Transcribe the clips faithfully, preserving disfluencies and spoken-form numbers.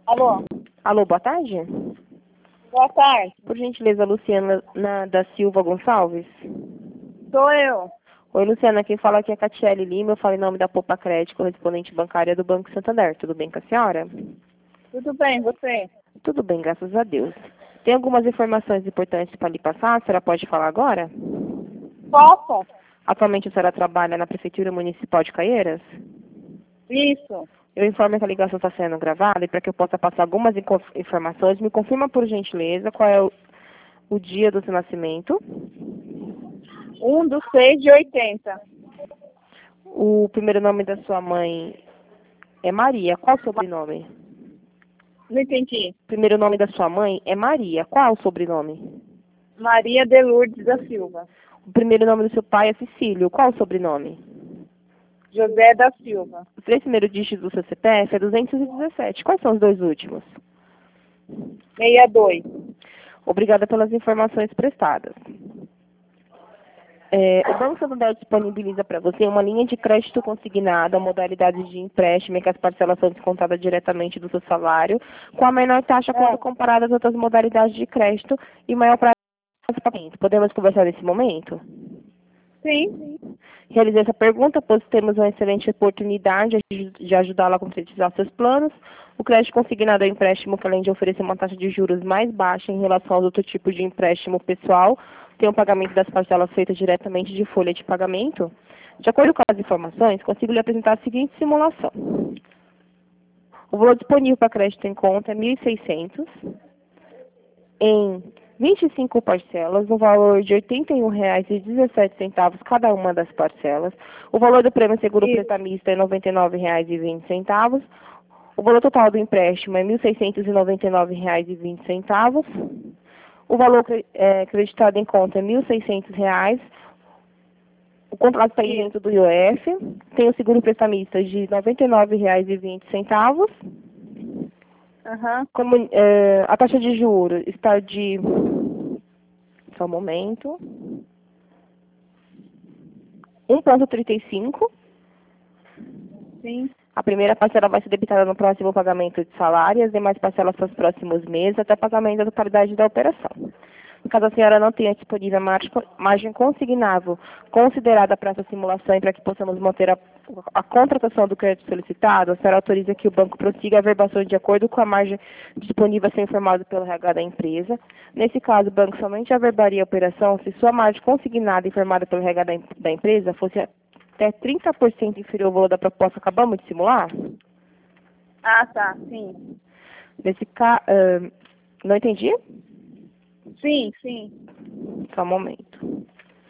Alô? Alô, boa tarde? Boa tarde. Por gentileza, Luciana na, da Silva Gonçalves? Sou eu. Oi, Luciana, quem fala aqui é a Catiele Lima, eu falo em nome da Poupa Crédito, correspondente bancária do Banco Santander. Tudo bem com a senhora? Tudo bem, você? Tudo bem, graças a Deus. Tem algumas informações importantes para lhe passar, a senhora pode falar agora? Posso? Atualmente a senhora trabalha na Prefeitura Municipal de Caieiras? Isso. Eu informo que a ligação está sendo gravada e para que eu possa passar algumas inco- informações, me confirma por gentileza qual é o, o dia do seu nascimento, Um dos seis de oitenta. o primeiro nome da sua mãe é Maria, qual o sobrenome? Não entendi. O primeiro nome da sua mãe é Maria, qual o sobrenome? Maria de Lourdes da Silva. O primeiro nome do seu pai é Cecílio, qual o sobrenome? José da Silva. Os três primeiros dígitos do seu C P F é duzentos e dezessete, quais são os dois últimos? sessenta e dois. Obrigada pelas informações prestadas. É, o Banco Santander disponibiliza para você uma linha de crédito consignada, modalidade de empréstimo em que as parcelas são descontadas diretamente do seu salário, com a menor taxa quando comparada às outras modalidades de crédito e maior prazo de pagamento. Podemos conversar nesse momento? Sim. Realizei essa pergunta, pois temos uma excelente oportunidade de ajudá-la a concretizar seus planos. O crédito consignado é um empréstimo que, além de oferecer uma taxa de juros mais baixa em relação aos outros tipos de empréstimo pessoal, tem o pagamento das parcelas feitas diretamente de folha de pagamento. De acordo com as informações, consigo lhe apresentar a seguinte simulação. O valor disponível para crédito em conta é mil e seiscentos em vinte e cinco parcelas, no valor de oitenta e um reais e dezessete centavos cada uma das parcelas. O valor do prêmio seguro Isso. prestamista é noventa e nove reais e vinte centavos. O valor total do empréstimo é mil seiscentos e noventa e nove reais e vinte centavos. O valor é, acreditado em conta é mil e seiscentos reais. O contrato está dentro do I O F. Tem o seguro prestamista de noventa e nove reais e vinte centavos. Aham. Como, é, a taxa de juros está de... Só um momento. um vírgula trinta e cinco. Sim. A primeira parcela vai ser debitada no próximo pagamento de salário e as demais parcelas para os próximos meses, até pagamento da totalidade da operação. Caso a senhora não tenha disponível a margem, margem consignável considerada para essa simulação e para que possamos manter a, a contratação do crédito solicitado, a senhora autoriza que o banco prossiga a verbação de acordo com a margem disponível a ser informado pelo R H da empresa. Nesse caso, o banco somente averbaria a operação se sua margem consignada informada pelo R H da, da empresa fosse até trinta por cento inferior ao valor da proposta que acabamos de simular. Ah, tá. Sim. Nesse caso, uh, não entendi? Sim, sim. Só um momento.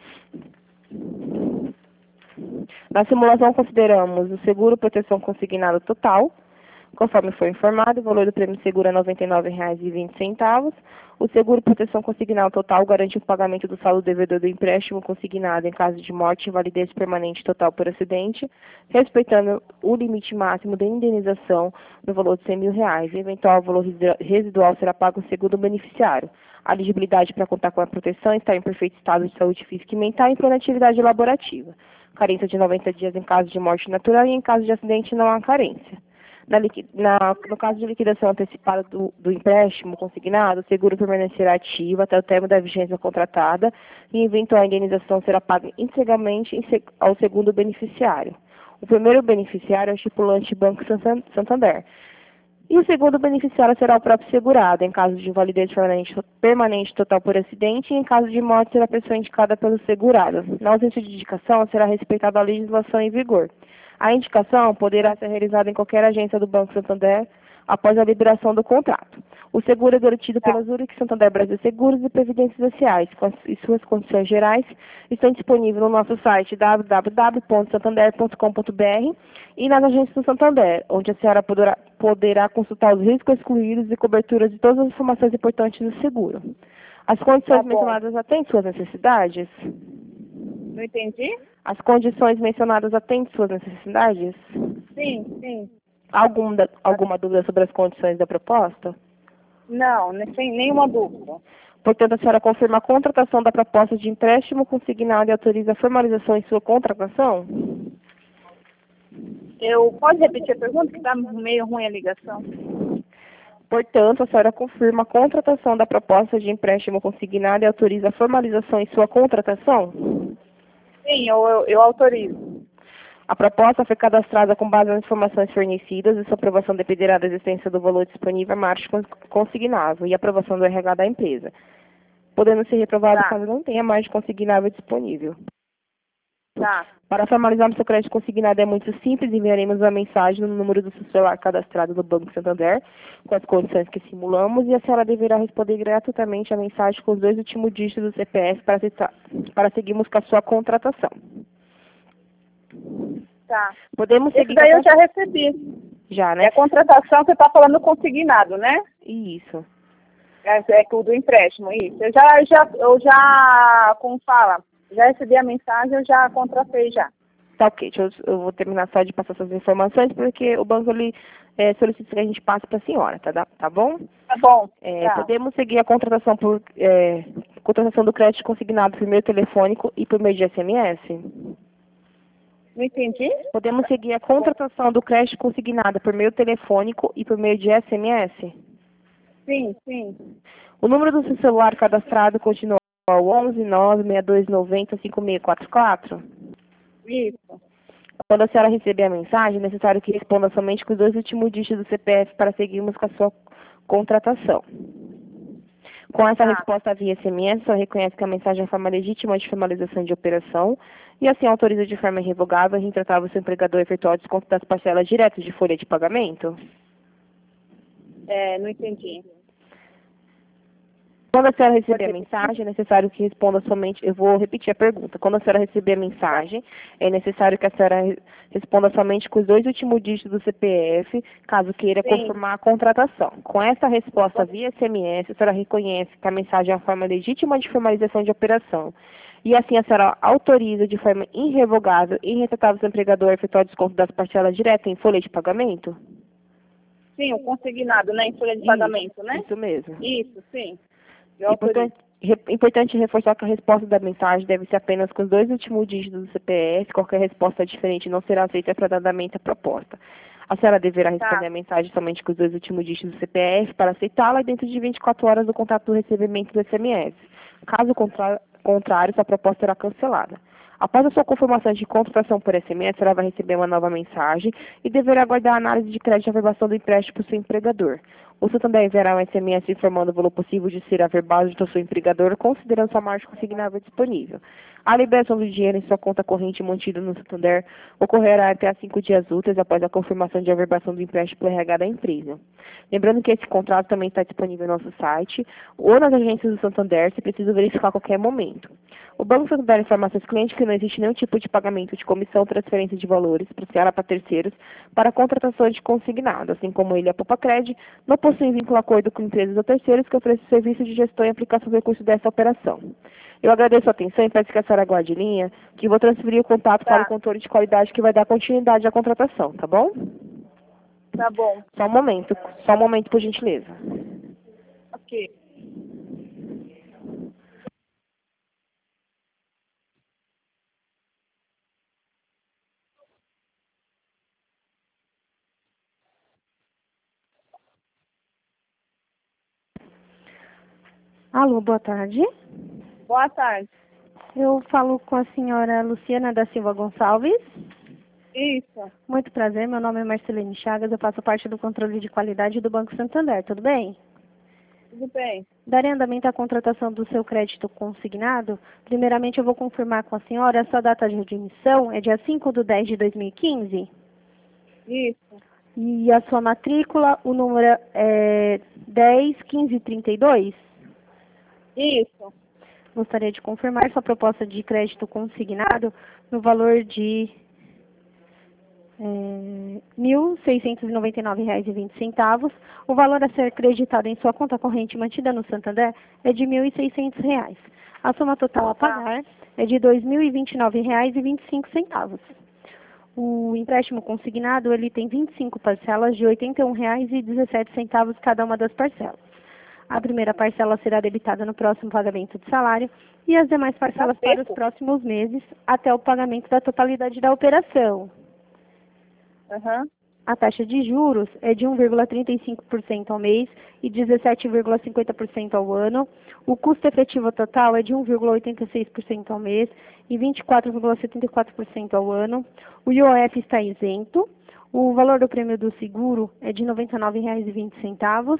Na simulação, consideramos o seguro proteção consignado total, conforme foi informado, o valor do prêmio seguro é noventa e nove reais e vinte centavos. O seguro proteção consignado total garante o pagamento do saldo devedor do empréstimo consignado em caso de morte e invalidez permanente total por acidente, respeitando o limite máximo de indenização no valor de cem mil reais. O eventual valor residual será pago segundo o beneficiário. A elegibilidade para contar com a proteção está em perfeito estado de saúde física e mental e plena atividade laborativa. Carência de noventa dias em caso de morte natural e em caso de acidente não há carência. Na, na, no caso de liquidação antecipada do, do empréstimo consignado, o seguro permanecerá ativo até o término da vigência contratada e eventual indenização será paga integralmente ao segundo beneficiário. O primeiro beneficiário é o estipulante Banco Santander. E o segundo beneficiário será o próprio segurado, em caso de invalidez permanente, permanente total por acidente, e em caso de morte será a pessoa indicada pelo segurado. Na ausência de indicação, será respeitada a legislação em vigor. A indicação poderá ser realizada em qualquer agência do Banco Santander após a liberação do contrato. O seguro é garantido pela Zurich Santander Brasil Seguros e Previdências Sociais, e suas condições gerais estão disponíveis no nosso site w w w ponto santander ponto com ponto b r e nas agências do Santander, onde a senhora poderá, poderá consultar os riscos excluídos e coberturas de todas as informações importantes do seguro. As condições Tá bom. mencionadas atendem suas necessidades? Não entendi? As condições mencionadas atendem suas necessidades? Sim, sim. Algum da, alguma dúvida sobre as condições da proposta? Não, ne- sem nenhuma dúvida. Portanto, a senhora confirma a contratação da proposta de empréstimo consignado e autoriza a formalização em sua contratação? Eu, pode repetir a pergunta, que está meio ruim a ligação? Portanto, a senhora confirma a contratação da proposta de empréstimo consignado e autoriza a formalização em sua contratação? Sim, eu, eu, eu autorizo. A proposta foi cadastrada com base nas informações fornecidas e sua aprovação dependerá da existência do valor disponível a margem consignável e aprovação do R H da empresa, podendo ser reprovado Tá. caso não tenha margem consignável disponível. Tá. Para formalizarmos seu crédito consignado é muito simples, enviaremos uma mensagem no número do seu celular cadastrado no Banco Santander, com as condições que simulamos, e a senhora deverá responder gratuitamente a mensagem com os dois últimos dígitos do C P F para, aceitar, para seguirmos com a sua contratação. Tá. Podemos Esse seguir daí com a eu já recebi. Já, É né? a contratação, você está falando consignado, né? Isso. É, é o do empréstimo, isso. Eu já, já, eu já, como fala, já recebi a mensagem, eu já contratei já. Tá ok, deixa eu, eu vou terminar só de passar essas informações, porque o banco ele, é, solicita que a gente passe para a senhora, tá, tá bom? Tá bom. É, Tá. Podemos seguir a contratação por é, contratação do crédito consignado por meio telefônico e por meio de S M S? Não entendi? Podemos seguir a contratação do crédito consignado por meio telefônico e por meio de S M S? Sim, sim. O número do seu celular cadastrado continua ao onze nove seis dois nove zero cinco seis quatro quatro? Isso. Quando a senhora receber a mensagem, é necessário que responda somente com os dois últimos dígitos do C P F para seguirmos com a sua contratação. Com essa Tá. resposta via S M S, a senhora reconhece que a mensagem é forma legítima de formalização de operação e assim autoriza de forma irrevogável e retratável o seu empregador a efetuar o desconto das parcelas diretas de folha de pagamento? É, não entendi. Quando a senhora receber a mensagem, é necessário que responda somente... Eu vou repetir a pergunta. Quando a senhora receber a mensagem, é necessário que a senhora re- responda somente com os dois últimos dígitos do C P F, caso queira Sim. confirmar a contratação. Com essa resposta via S M S, a senhora reconhece que a mensagem é uma forma legítima de formalização de operação. E assim a senhora autoriza de forma irrevogável e irretratável o seu empregador a efetuar o desconto das parcelas diretas em folha de pagamento? Sim, o consignado, né? Em folha de Isso, pagamento, né? Isso mesmo. Isso, sim. Eu autorizo. Importante, re- importante reforçar que a resposta da mensagem deve ser apenas com os dois últimos dígitos do C P F. Qualquer resposta diferente não será aceita para andamento a proposta. A senhora deverá responder Tá. a mensagem somente com os dois últimos dígitos do C P F para aceitá-la dentro de vinte e quatro horas do contato do recebimento do S M S. Caso contra- contrário, sua proposta será cancelada. Após a sua confirmação de contratação por S M S, a senhora vai receber uma nova mensagem e deverá aguardar a análise de crédito e averbação do empréstimo por seu empregador. O Santander enviará um S M S informando o valor possível de ser averbado do seu empregador, considerando sua margem consignável disponível. A liberação do dinheiro em sua conta corrente mantida no Santander ocorrerá até cinco dias úteis após a confirmação de averbação do empréstimo pelo R H da empresa. Lembrando que esse contrato também está disponível no nosso site ou nas agências do Santander, se preciso verificar a qualquer momento. O Banco Santander informa a seus clientes que não existe nenhum tipo de pagamento de comissão ou transferência de valores parcial para terceiros para a contratação de consignado, assim como ele e a Popacred não possuem vínculo acordo com empresas ou terceiros que oferecem serviço de gestão e aplicação do recurso dessa operação. Eu agradeço a atenção e peço que a senhora aguarde em linha, que vou transferir o contato Tá. para o controle de qualidade que vai dar continuidade à contratação, tá bom? Tá bom. Só um momento, só um momento, por gentileza. Ok. Alô, boa tarde. Boa tarde. Eu falo com a senhora Luciana da Silva Gonçalves. Isso. Muito prazer, meu nome é Marcelene Chagas, eu faço parte do controle de qualidade do Banco Santander, tudo bem? Tudo bem. Darei andamento à contratação do seu crédito consignado. Primeiramente, eu vou confirmar com a senhora, a sua data de admissão é dia cinco de dez de dois mil e quinze? Isso. E a sua matrícula, o número é dez quinze trinta e dois? Isso. Gostaria de confirmar sua proposta de crédito consignado no valor de é, mil seiscentos e noventa e nove reais e vinte centavos. O valor a ser acreditado em sua conta corrente mantida no Santander é de mil e seiscentos reais. A soma total a pagar é de dois mil e vinte e nove reais e vinte e cinco centavos. O empréstimo consignado ele tem vinte e cinco parcelas de oitenta e um reais e dezessete centavos cada uma das parcelas. A primeira parcela será debitada no próximo pagamento de salário e as demais parcelas Tá para os seco. próximos meses até o pagamento da totalidade da operação. Aham. A taxa de juros é de um vírgula trinta e cinco por cento ao mês e dezessete vírgula cinquenta por cento ao ano. O custo efetivo total é de um vírgula oitenta e seis por cento ao mês e vinte e quatro vírgula setenta e quatro por cento ao ano. O I O F está isento. O valor do prêmio do seguro é de noventa e nove reais e vinte centavos.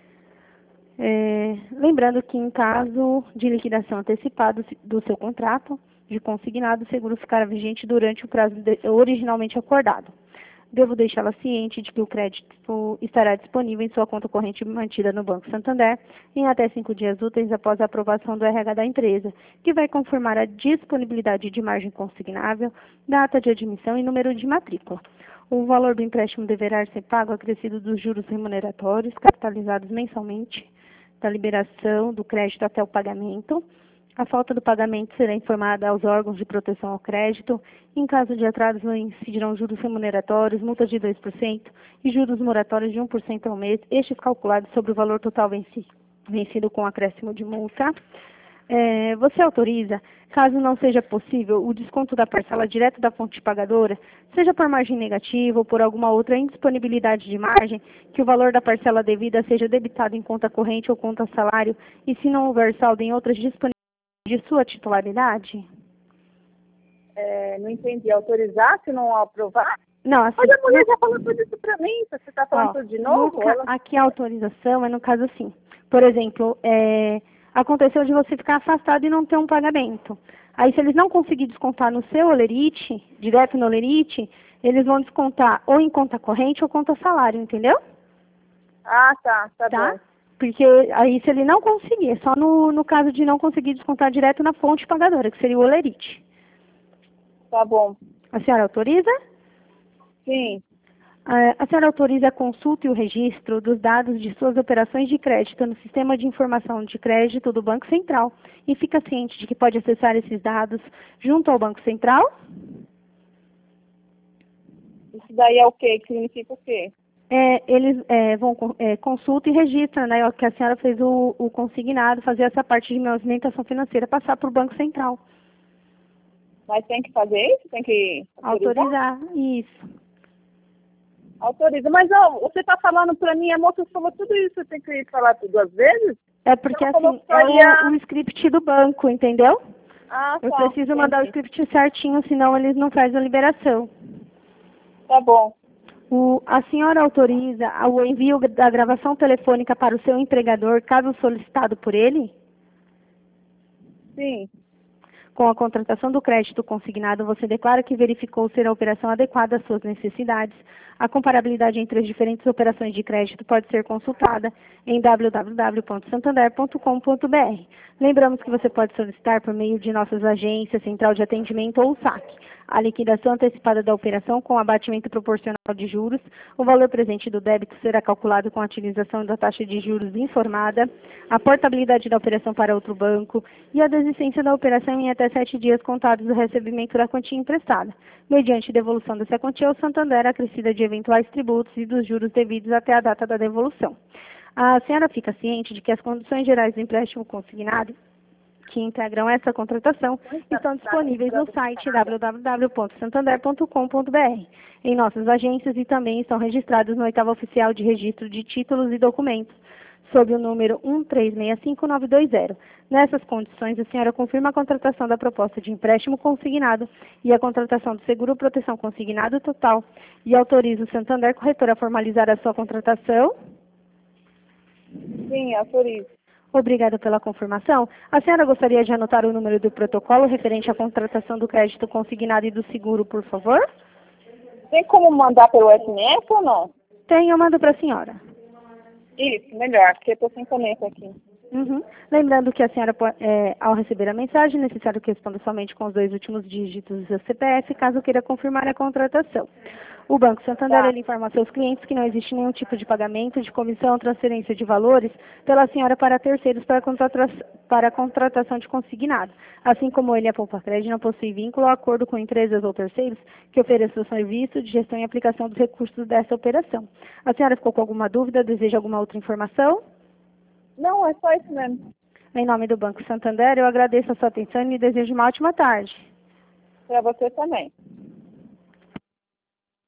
É, lembrando que em caso de liquidação antecipada do seu contrato de consignado, o seguro ficará vigente durante o prazo de, originalmente acordado. Devo deixá-la ciente de que o crédito estará disponível em sua conta corrente mantida no Banco Santander em até cinco dias úteis após a aprovação do R H da empresa, que vai confirmar a disponibilidade de margem consignável, data de admissão e número de matrícula. O valor do empréstimo deverá ser pago acrescido dos juros remuneratórios, capitalizados mensalmente, da liberação do crédito até o pagamento. A falta do pagamento será informada aos órgãos de proteção ao crédito. Em caso de atraso, incidirão juros remuneratórios, multas de dois por cento e juros moratórios de um por cento ao mês, estes calculados sobre o valor total venci, vencido com acréscimo de multa. É, você autoriza, caso não seja possível, o desconto da parcela direto da fonte pagadora, seja por margem negativa ou por alguma outra indisponibilidade de margem, que o valor da parcela devida seja debitado em conta corrente ou conta salário, e se não houver saldo em outras disponibilidades de sua titularidade? É, não entendi. Autorizar se não aprovar? Não, assim... Mas a mulher já falou tudo isso pra mim. Você está falando ó, tudo de novo? Nunca, Ela... Aqui a autorização é no caso assim. Por exemplo, é, aconteceu de você ficar afastado e não ter um pagamento. Aí, se eles não conseguirem descontar no seu olerite, direto no olerite, eles vão descontar ou em conta corrente ou conta salário, entendeu? Ah, tá. Tá, Tá? bom. Porque aí, se ele não conseguir, é só no, no caso de não conseguir descontar direto na fonte pagadora, que seria o olerite. Tá bom. A senhora autoriza? Sim. A senhora autoriza a consulta e o registro dos dados de suas operações de crédito no Sistema de Informação de Crédito do Banco Central e fica ciente de que pode acessar esses dados junto ao Banco Central? Isso daí é o quê? Que significa o quê? É, eles é, vão é, consulta e registra, né, que a senhora fez o, o consignado, fazer essa parte de movimentação financeira, passar para o Banco Central. Mas tem que fazer isso? Tem que autorizar? Autorizar, isso. Autoriza. Mas, ó, você está falando para mim, a moça falou tudo isso, tem que falar tudo duas vezes? É porque, Ela falou assim, que é ia... o, o script do banco, entendeu? Ah, Eu tá. preciso mandar o script certinho, senão eles não fazem a liberação. Tá bom. O, a senhora autoriza o envio da gravação telefônica para o seu empregador, caso solicitado por ele? Sim. Com a contratação do crédito consignado, você declara que verificou ser a operação adequada às suas necessidades. A comparabilidade entre as diferentes operações de crédito pode ser consultada em w w w ponto santander ponto com ponto b r. Lembramos que você pode solicitar por meio de nossas agências, central de atendimento ou saque a liquidação antecipada da operação com abatimento proporcional de juros. O valor presente do débito será calculado com a utilização da taxa de juros informada, a portabilidade da operação para outro banco e a desistência da operação em até sete dias contados do recebimento da quantia emprestada, mediante devolução dessa quantia ao Santander acrescida de eventuais tributos e dos juros devidos até a data da devolução. A senhora fica ciente de que as condições gerais do empréstimo consignado que integram essa contratação estão disponíveis no site w w w ponto santander ponto com ponto b r, em nossas agências e também estão registrados no oitavo oficial de registro de títulos e documentos, sob o número um três seis cinco nove dois zero. Nessas condições, a senhora confirma a contratação da proposta de empréstimo consignado e a contratação do seguro proteção consignado total e autoriza o Santander Corretora a formalizar a sua contratação? Sim, autorizo. Obrigada pela confirmação. A senhora gostaria de anotar o número do protocolo referente à contratação do crédito consignado e do seguro, por favor? Tem como mandar pelo S M S ou não? Tem, eu mando para a senhora. Isso, melhor, porque eu estou sem conecta aqui. Uhum. Lembrando que a senhora, é, ao receber a mensagem, é necessário que responda somente com os dois últimos dígitos do seu C P F, caso queira confirmar a contratação. O Banco Santander Tá. ele informa a seus clientes que não existe nenhum tipo de pagamento, de comissão, transferência de valores pela senhora para terceiros para, contrata para a contratação de consignado. Assim como ele, a Poupa Crédito, não possui vínculo ou acordo com empresas ou terceiros que ofereçam serviço de gestão e aplicação dos recursos dessa operação. A senhora ficou com alguma dúvida? Deseja alguma outra informação? Não, é só isso mesmo. Em nome do Banco Santander, eu agradeço a sua atenção e lhe desejo uma ótima tarde. Para você também.